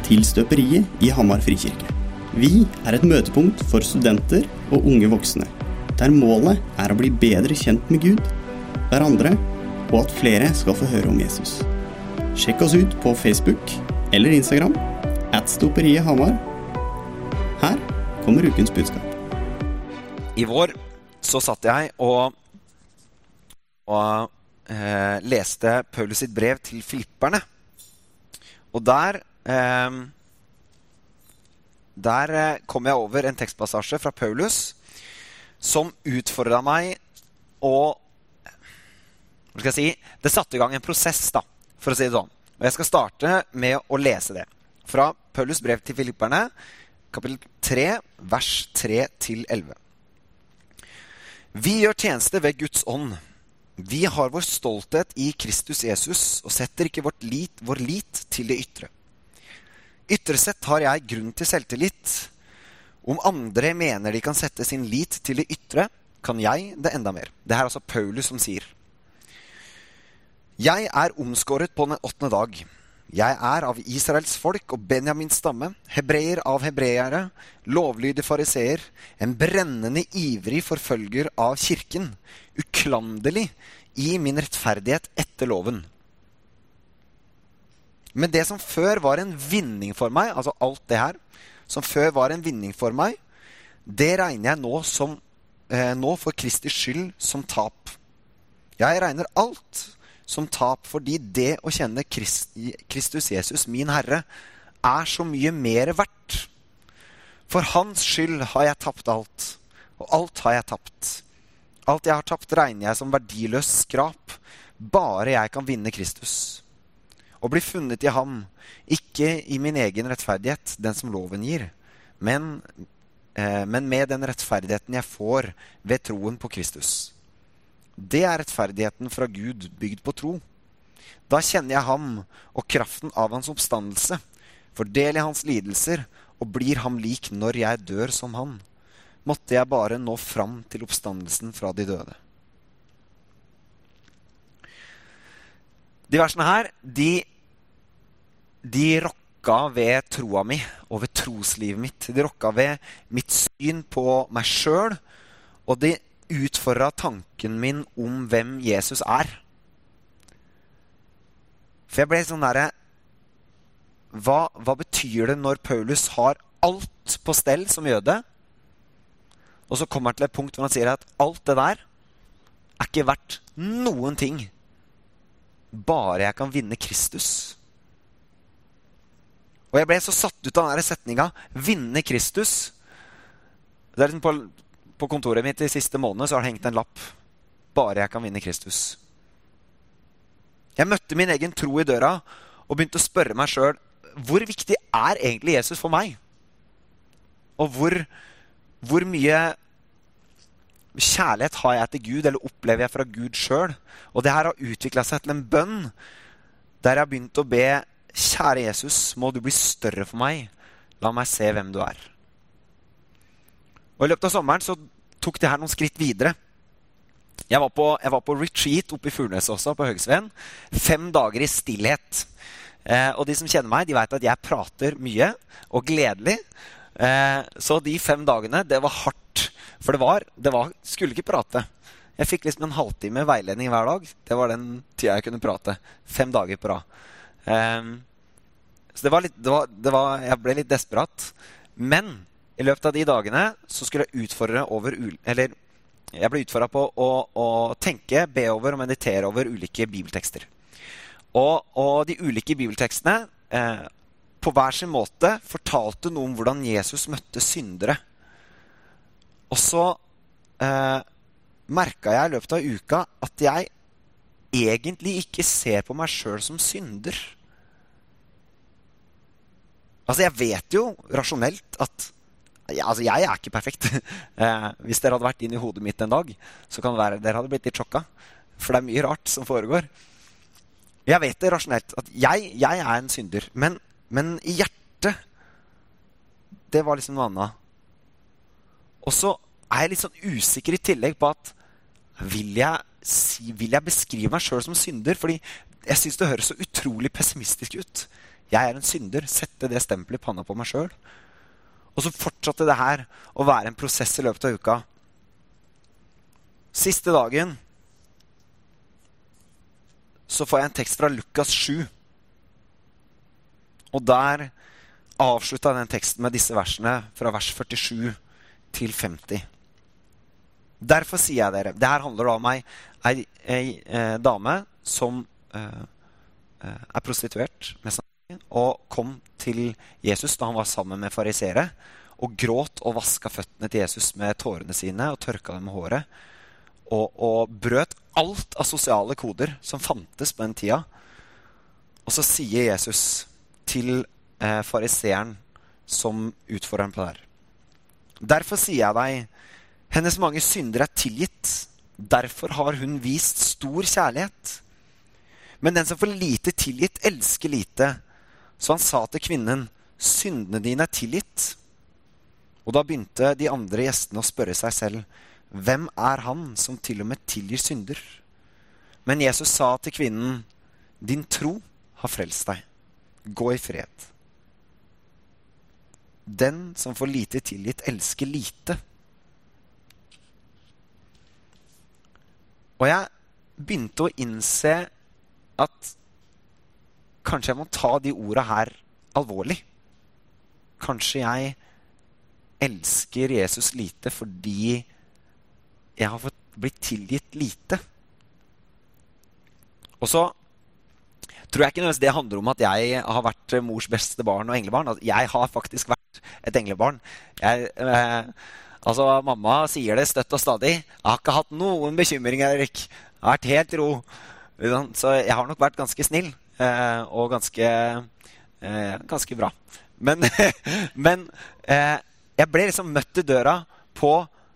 til Støperiet i Hamar Frikirke. Vi et møtepunkt for studenter og unge voksne, der målet å bli bedre kjent med Gud, hverandre, og at flere skal få høre om Jesus. Sjekk oss ut på Facebook eller Instagram, @Støperiet Hamar. Her kommer ukens budskap. I vår så satt jeg og leste Paulus sitt brev til Filipperne. Og der kom jeg over en tekstpassasje fra Paulus som utfordret meg, og hva skal jeg si, det satte i gang en prosess da, for å si det sånn. Og jeg skal starte med å lese det fra Paulus brev til Filipperne, kapittel 3, vers 3-11. Vi gjør tjeneste ved Guds ånd. Vi har vår stolthet i Kristus Jesus og setter ikke vår lit til det ytre. Ytre sett har jeg grunn til selvtillit. Om andre mener de kan sette sin lit til det ytre, kan jeg det enda mer. Det her altså Paulus som sier. Jeg omskåret på den 8. dag. Jeg av Israels folk og Benjamins stamme, hebreer av hebreere, lovlydige fariseer, en brennende ivrig forfølger av kirken, uklanderlig i min rettferdighet etter loven. Men det som før var en vinning for meg, altså alt det her, som før var en vinning for meg, det regner jeg nå for Kristi skyld som tap. Jeg regner alt som tap fordi det å kjenne Kristus Jesus, min Herre, så mye mer verdt. For hans skyld har jeg tapt alt, og alt har jeg tapt. Alt jeg har tapt regner jeg som verdiløs skrap, bare jeg kan vinne Kristus. Og bli funnet i ham, ikke i min egen rettferdighet, den som loven gir, men med den rettferdigheten jeg får ved troen på Kristus. Det rettferdigheten fra Gud bygd på tro. Da kjenner jeg ham og kraften av hans oppstandelse, fordeler hans lidelser og blir ham lik når jeg dør som han. Måtte jeg bare nå fram til oppstandelsen fra de døde. De versene her, de rokka ved troa mi og ved troslivet mitt. De rokka ved mitt syn på meg selv, og de utfordret tanken min om hvem Jesus For jeg ble sånn der, hva betyr det når Paulus har alt på stell som jøde, og så kommer han til et punkt hvor han sier at alt det der ikke verdt noen ting, bare jeg kan vinne Kristus. Og jeg ble så satt ut av denne setninga, vinne Kristus. Det liksom på kontoret mitt i siste måned så har det hengt en lapp. Bare jeg kan vinne Kristus. Jeg møtte min egen tro i døra og begynte å spørre meg selv, hvor viktig egentlig Jesus for meg? Og hvor mye kjærlighet har jeg til Gud, eller opplever jeg fra Gud selv? Og det her har utviklet seg til en bønn, der jeg har begynt å be, kjære Jesus, må du bli større for meg. La meg se hvem du Og i løpet av sommeren så tok det her noen skritt videre. Jeg var på retreat oppe i Furnes også, på Høgsveen. 5 dager i stillhet. Og de som kjenner meg, de vet at jeg prater mye og gledelig. Så de 5 dagene, det var hardt. For det skulle ikke prate. Jeg fikk liksom en halvtime veiledning hver dag. Det var den tida jeg kunne prate. 5 dager på rad. Så jeg ble litt desperat. Men i løpet av de dagene så skulle jeg jeg ble utfordret på å tenke, be over og meditere over ulike bibeltekster. Og de ulike bibeltekstene på hver sin måte fortalte noe om hvordan Jesus møtte syndere. Og så merket jeg i løpet av uka at jeg egentlig ikke ser på meg selv som synder. Altså jeg vet jo rasjonelt at jeg ikke perfekt. Hvis dere hadde vært inn i hodet mitt en dag, så kan det være dere hadde blitt litt sjokka. For det er mye rart som foregår. Jeg vet det rasjonelt at jeg en synder. Men i hjertet, det var liksom noe annet. Og så jeg litt sånn usikker i tillegg på at vil jeg beskrive meg selv som synder? Fordi jeg synes det høres så utrolig pessimistisk ut. Jeg er en synder, sette det stempelet i panna på meg selv. Og så fortsatte det her å være en prosess i løpet av uka. Siste dagen så får jeg en tekst fra Lukas 7. Og der avsluttet den teksten med disse versene fra vers 47 til 50. Derfor sier jeg dere, det her handler da om en dame som er prostituert og kom til Jesus da han var sammen med farisere og gråt og vasket føttene til Jesus med tårene sine og tørka dem med håret og brøt alt av sosiale koder som fantes på den tida. Og så sier Jesus til fariseeren som utfordrer ham på det her. Derfor sier jeg deg, hennes mange synder er tilgitt. Derfor har hun vist stor kjærlighet. Men den som får lite tilgitt, elsker lite. Så han sa til kvinnen, syndene dine er tilgitt. Og da begynte de andre gjestene å spørre seg selv, hvem er han som til og med tilgir synder? Men Jesus sa til kvinnen, din tro har frelst deg. Gå i fred. Den som får lite tilgitt, elsker lite. Og jeg begynte å innse at kanskje jeg må ta de ordene her alvorlig. Kanskje jeg elsker Jesus lite fordi jeg har fått blitt tilgitt lite. Og så tror jeg ikke nødvendigvis det handler om at jeg har vært mors beste barn og englebarn. Jeg har faktisk vært et englebarn. Mamma sier det støtt og stadig. Jeg har ikke hatt noen bekymringer, Erik. Jeg har vært helt i ro. Så jeg har nok vært ganske snill og ganske bra. Men jeg ble liksom møtt i døra på,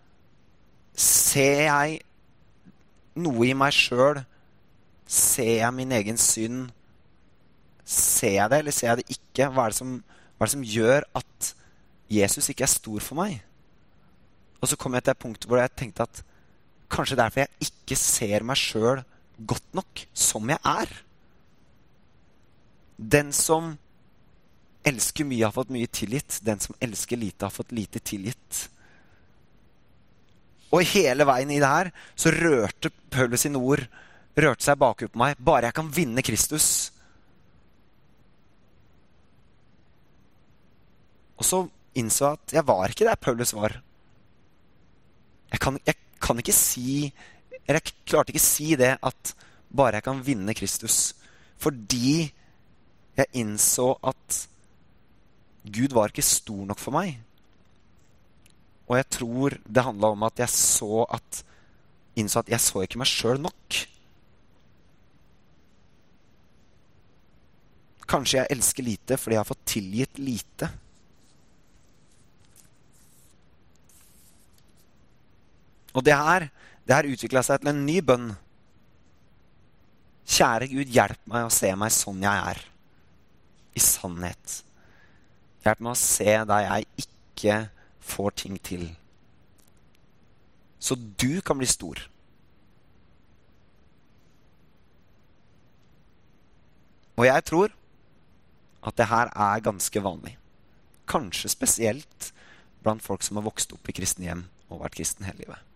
ser jeg noe i meg selv? Ser jeg min egen synd? Ser jeg det, eller ser jeg det ikke? Hva er det som gjør at Jesus ikke er stor for meg? Og så kom jeg til et punkt hvor jeg tenkte at kanskje derfor jeg ikke ser meg selv godt nok som jeg er. Den som elsker mye har fått mye tilgitt. Den som elsker lite har fått lite tilgitt. Og hele veien i det her så rørte Paulus sine ord rørte seg bakut på meg. Bare jeg kan vinne Kristus. Og så innså jeg at jeg var ikke der Paulus var. Jeg kan ikke si, eller jeg klarte ikke si det at bare jeg kan vinne Kristus. Fordi jeg innså at Gud var ikke stor nok for meg. Og jeg tror det handlet om at jeg innså at jeg så ikke meg selv nok. Kanskje jeg elsker lite fordi jeg har fått tilgitt lite. Og det her utviklet seg til en ny bønn. Kjære Gud, hjelp meg å se meg sånn jeg er. I sannhet. Hjelp meg å se der jeg ikke får ting til. Så du kan bli stor. Og jeg tror at det her er ganske vanlig. Kanskje spesielt blant folk som har vokst opp i kristne hjem og vært kristen hele livet.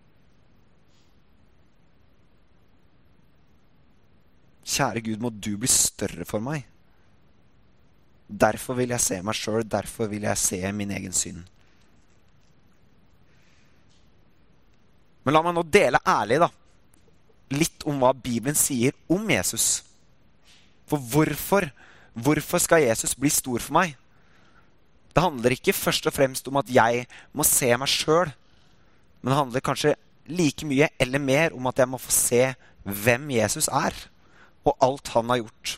Kjære Gud, må du bli større for meg. Derfor vil jeg se meg selv, derfor vil jeg se min egen synd. Men la meg nå dele ærlig litt om hva Bibelen sier om Jesus. For hvorfor skal Jesus bli stor for meg? Det handler ikke først og fremst om at jeg må se meg selv, men det handler kanskje like mye eller mer om at jeg må få se hvem Jesus er, og alt han har gjort.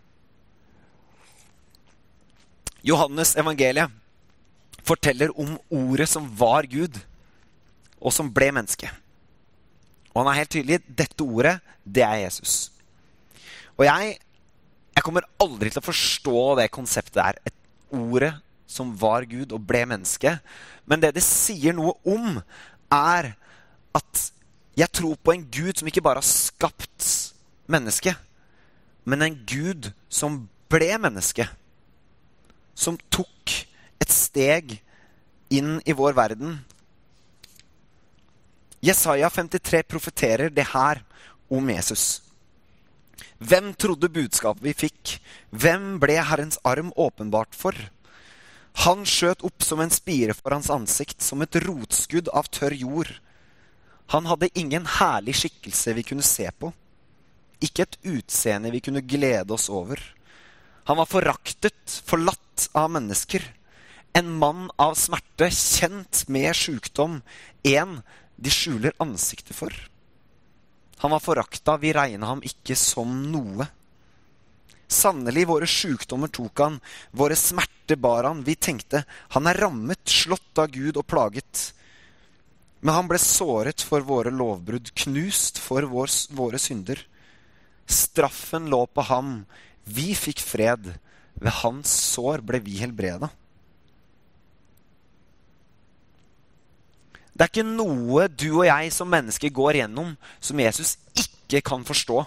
Johannes evangeliet forteller om ordet som var Gud, og som ble menneske. Og han er helt tydelig, dette ordet, det er Jesus. Og jeg kommer aldri til å forstå det konseptet der, et ordet som var Gud og ble menneske. Men det sier noe om, er at jeg tror på en Gud som ikke bare har skapt menneske, men en Gud som ble menneske, som tok et steg inn i vår verden. Jesaja 53 profeterer det her om Jesus. Hvem trodde budskapet vi fikk? Hvem ble Herrens arm åpenbart for? Han skjøt opp som en spire for hans ansikt, som et rotskudd av tørr jord. Han hadde ingen herlig skikkelse vi kunne se på. Ikke et utseende vi kunne glede oss over. Han var foraktet, forlatt av mennesker. En mann av smerte, kjent med sykdom. En de skjuler ansiktet for. Han var forakta, vi regnet ham ikke som noe. Sannelig, våre sykdommer tok han, våre smerter bar han. Vi tenkte, han rammet, slått av Gud og plaget. Men han ble såret for våre lovbrudd, knust for våre synder. Straffen lå på ham, vi fikk fred. Ved hans sår ble vi helbreda. Det ikke noe du og jeg som mennesker går gjennom som Jesus ikke kan forstå.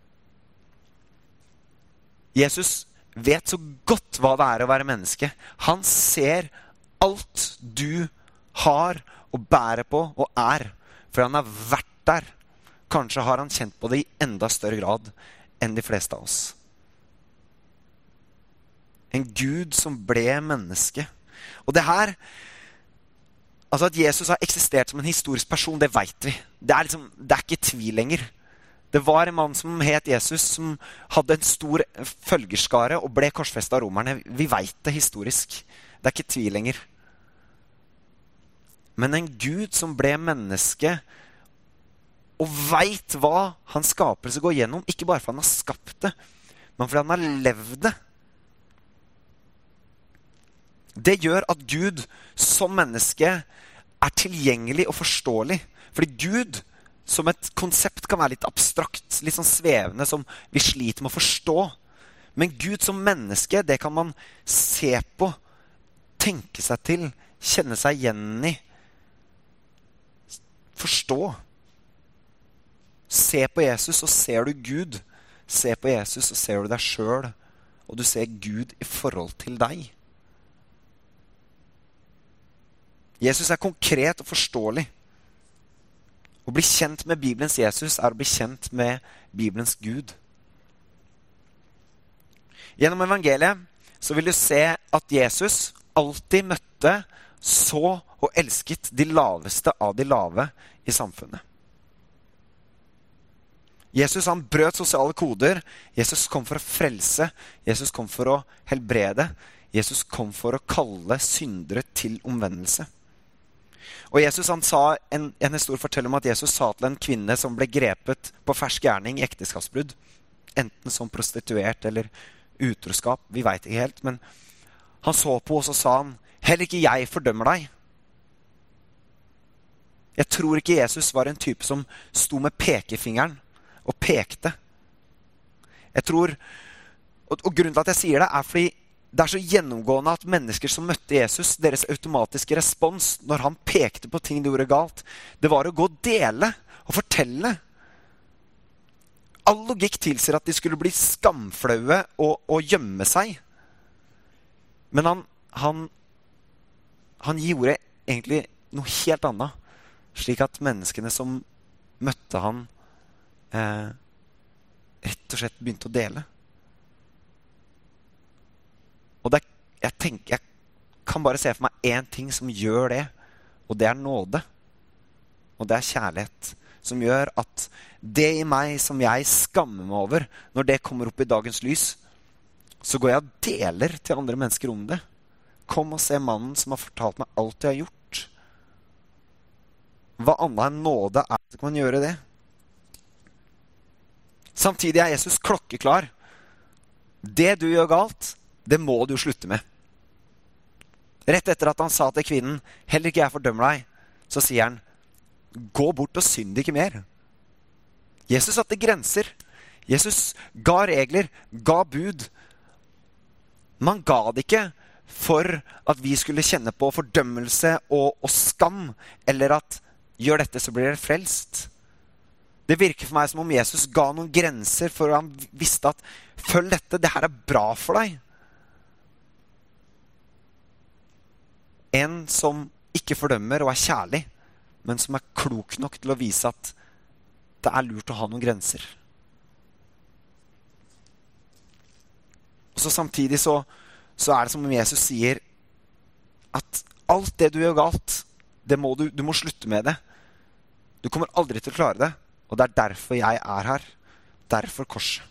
Jesus vet så godt hva det å være menneske. Han ser alt du har og bærer på og for han har vært der. Kanskje har han kjent på det i enda større grad enn de fleste av oss. En Gud som ble menneske. Og det her, altså at Jesus har eksistert som en historisk person, det vet vi. Det er ikke tvil lenger. Det var en mann som het Jesus, som hadde en stor følgerskare og ble korsfestet av romerne. Vi vet det historisk. Det ikke tvil lenger. Men en Gud som ble menneske og vet hva hans skapelse går gjennom, ikke bare fordi han har skapt det, men fordi han har levd det. Det gjør at Gud som menneske tilgjengelig og forståelig. Fordi Gud som et konsept kan være litt abstrakt, litt sånn svevende, som vi sliter med å forstå. Men Gud som menneske, det kan man se på, tenke seg til, kjenne seg igjen i, forstå. Se på Jesus, og ser du Gud. Se på Jesus, og ser du deg selv, og du ser Gud i forhold til deg. Jesus konkret og forståelig. Å bli kjent med Bibelens Jesus å bli kjent med Bibelens Gud. Gjennom evangeliet så vil du se at Jesus alltid møtte, så og elsket de laveste av de lave i samfunnet. Jesus han brøt sosiale koder. Jesus kom for å frelse. Jesus kom for å helbrede. Jesus kom for å kalle syndere til omvendelse. Og Jesus han sa, en historie forteller om at Jesus sa til en kvinne som ble grepet på fersk gjerning i ekteskapsbrudd, enten som prostituert eller utroskap, vi vet ikke helt, men han så på og så sa han, heller ikke jeg fordømmer deg. Jeg tror ikke Jesus var en type som sto med pekefingeren og pekte. Jeg tror, og grunnen til at jeg sier det fordi det så gjennomgående at mennesker som møtte Jesus, deres automatiske respons når han pekte på ting de gjorde galt, det var å gå og dele og fortelle. All logikk tilsier at de skulle bli skamflaue og gjemme seg. Men han gjorde egentlig noe helt annet, slik at menneskene som møtte han rett og slett begynte å dele. Og jeg kan bare se for meg en ting som gjør det, og det nåde. Og det kjærlighet, som gjør at det i meg som jeg skammer meg over, når det kommer opp i dagens lys, så går jeg og deler til andre mennesker om det. Kom og se mannen som har fortalt meg alt jeg har gjort. Hva annet enn nåde så kan man gjøre det. Samtidig Jesus klokkeklar. Det du gjør galt, det må du slutte med. Rett etter at han sa til kvinnen, heller ikke jeg fordømmer deg, så sier han, gå bort og synd ikke mer. Jesus satte grenser. Jesus ga regler, ga bud. Man ga det ikke for at vi skulle kjenne på fordømmelse og skam, eller at gjør dette så blir dere frelst. Det virker for meg som om Jesus ga noen grenser, for han visste at følg dette, det her er bra for deg. En som ikke fordømmer og er kjærlig, men som er klok nok til å vise at det er lurt å ha noen grenser. Og så samtidig så er det som om Jesus sier at alt det du gjør galt, du må slutte med det. Du kommer aldri til å klare det, og det er derfor jeg er her. Derfor korset.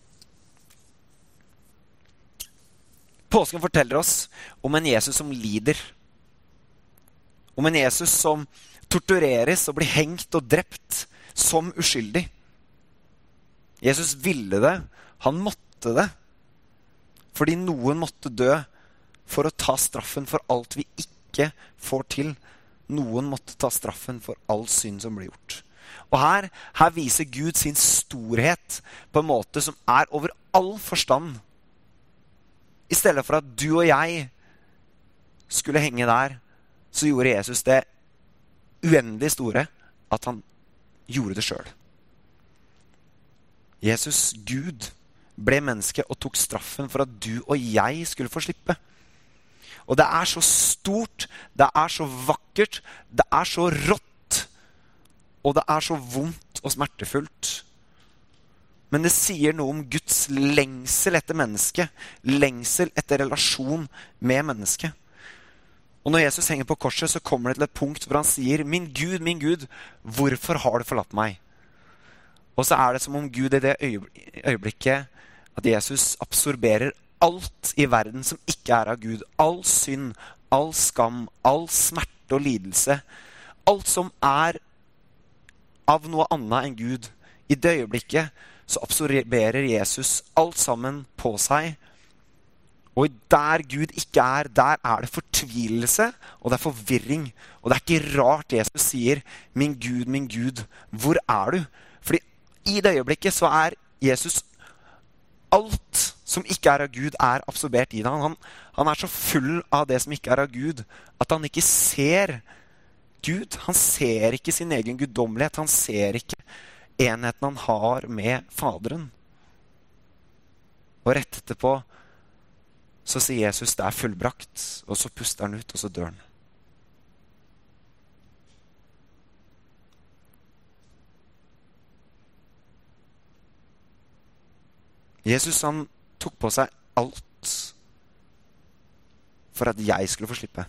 Påsken forteller oss om en Jesus som lider. Om en Jesus som tortureres og blir hengt og drept som uskyldig. Jesus ville det. Han måtte det. Fordi noen måtte dø for å ta straffen for alt vi ikke får til. Noen måtte ta straffen for all synd som ble gjort. Og her viser Gud sin storhet på en måte som er over all forstand. I stedet for at du og jeg skulle henge der, så gjorde Jesus det uendelig store at han gjorde det selv. Jesus, Gud, ble menneske og tok straffen for at du og jeg skulle få slippe. Og det er så stort, det er så vakkert, det er så rått, og det er så vondt og smertefullt. Men det sier noe om Guds lengsel etter mennesket, lengsel etter relasjon med mennesket. Og når Jesus henger på korset, så kommer det til et punkt hvor han sier, min Gud, hvorfor har du forlatt meg? Og så er det som om Gud i det øyeblikket at Jesus absorberer alt i verden som ikke er av Gud. All synd, all skam, all smerte og lidelse. Alt som er av noe annet enn Gud. I det øyeblikket så absorberer Jesus alt sammen på seg. Og der Gud ikke er, der er det fortvilelse, og det er forvirring. Og det er ikke rart Jesus sier, min Gud, hvor er du? Fordi i det øyeblikket så er Jesus alt som ikke er av Gud, er absorbert i det. Han er så full av det som ikke er av Gud, at han ikke ser Gud. Han ser ikke sin egen guddommelighet. Han ser ikke enheten han har med Faderen. Og rett etterpå så sier Jesus, det er fullbrakt. Og så puster han ut, og så dør han. Jesus, han tok på seg alt for at jeg skulle få slippe.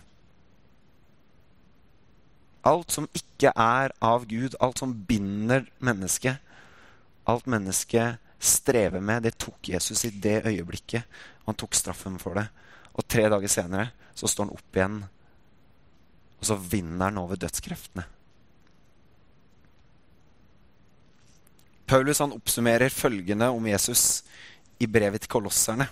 Alt som ikke er av Gud, alt som binder mennesket, alt mennesket strever med, det tok Jesus i det øyeblikket. Han tok straffen for det. Og 3 dager senere så står han opp igjen, og så vinner han over dødskreftene. Paulus han oppsummerer følgende om Jesus i brevet til Kolosserne,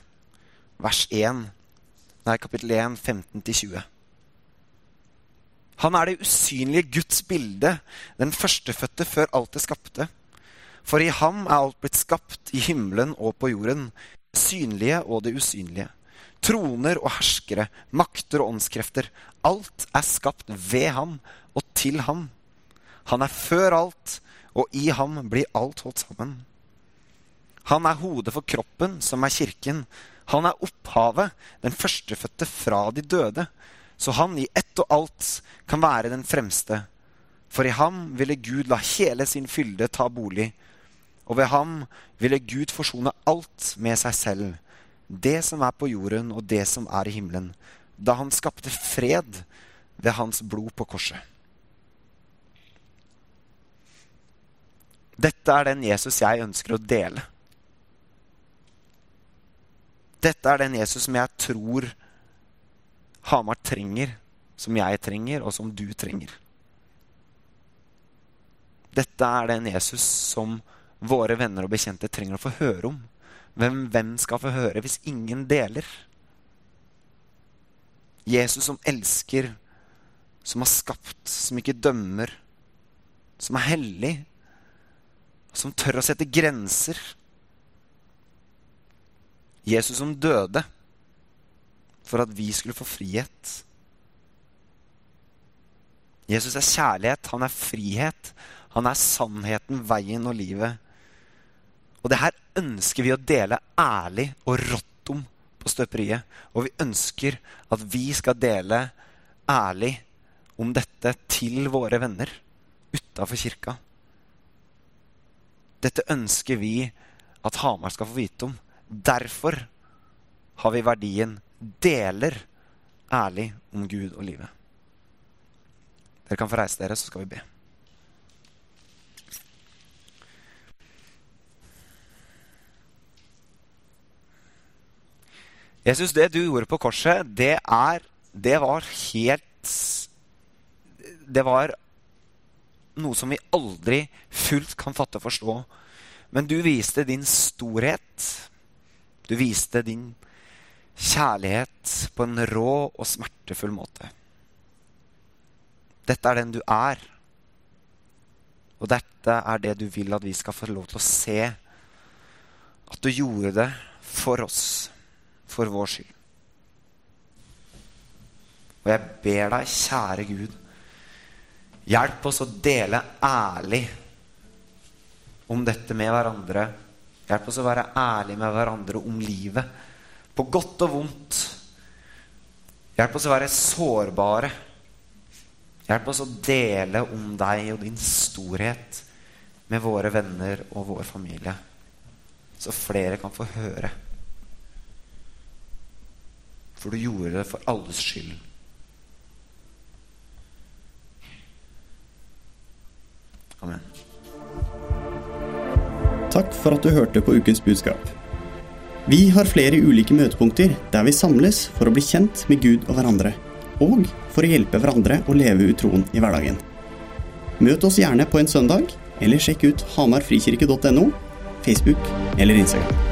kapittel 1, 15-20. Han er det usynlige Guds bilde, den førstefødte før alt det skapte. For i ham er alt blitt skapt i himmelen og på jorden, synlige og det usynlige. Troner og herskere, makter og åndskrefter, alt er skapt ved ham og til ham. Han er før alt, og i ham blir alt holdt sammen. Han er hodet for kroppen, som er kirken. Han er opphavet, den førstefødte fra de døde, så han i ett og alt kan være den fremste. For i ham ville Gud la hele sin fylde ta bolig, og ved ham ville Gud forsone alt med seg selv, det som er på jorden og det som er i himmelen, da han skapte fred ved hans blod på korset. Dette er den Jesus jeg ønsker å dele. Dette er den Jesus som jeg tror Hamar trenger, som jeg trenger, og som du trenger. Dette er den Jesus som våre venner og bekjente trenger å få høre om. Hvem skal få høre hvis ingen deler? Jesus som elsker, som har skapt, som ikke dømmer, som er hellig, som tør å sette grenser. Jesus som døde for at vi skulle få frihet. Jesus er kjærlighet, han er frihet, han er sannheten, veien og livet. Og det her ønsker vi å dele ærlig og rått om på støperiet. Og vi ønsker at vi skal dele ærlig om dette til våre venner utenfor kirka. Dette ønsker vi at Hamar skal få vite om. Derfor har vi verdien deler ærlig om Gud og livet. Dere kan få reise dere, så skal vi be. Jesus, det du gjorde på korset, det var noe som vi aldri fullt kan fatte og forstå. Men du viste din storhet. Du viste din kjærlighet på en rå og smertefull måte. Dette er den du er. Og dette er det du vil at vi skal få lov til å se. At du gjorde det for oss. For vår skyld. Og jeg ber deg, kjære Gud, hjelp oss å dele ærlig om dette med hverandre. Hjelp oss å være ærlig med hverandre om livet, på godt og vondt. Hjelp oss å være sårbare. Hjelp oss å dele om deg og din storhet med våre venner og vår familie, så flere kan få høre. For du gjorde det for alles skyld. Amen. Takk for at du hørte på ukens budskap. Vi har flere ulike møtepunkter der vi samles for å bli kjent med Gud og hverandre, og for å hjelpe hverandre å leve ut troen i hverdagen. Møt oss gjerne på en søndag, eller sjekk ut hamarfrikirke.no, Facebook eller Instagram.